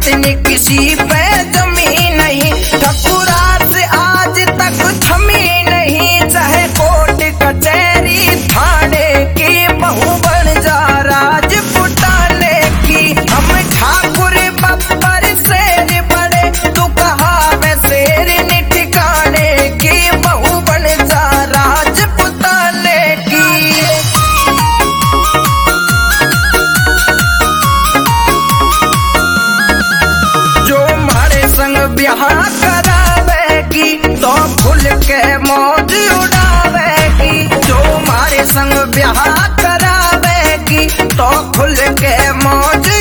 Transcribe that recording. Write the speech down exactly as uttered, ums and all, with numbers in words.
इतनी किसी पे जमी नहीं, ठकुरा से आज तक थमी नहीं। चाहे कोर्ट कचहरी थाने की बहू बन जा राजपुताने की। हम ठाकुर बब्बर शेर बड़े, तू कहा मैं शेर नी ठिकाने की बहू बन जा राजपुताने की। जो हमारे संग ब्याह करावेगी तो खुल के मौज उड़ावेगी। जो हमारे संग ब्याह करावेगी तो खुल के मौज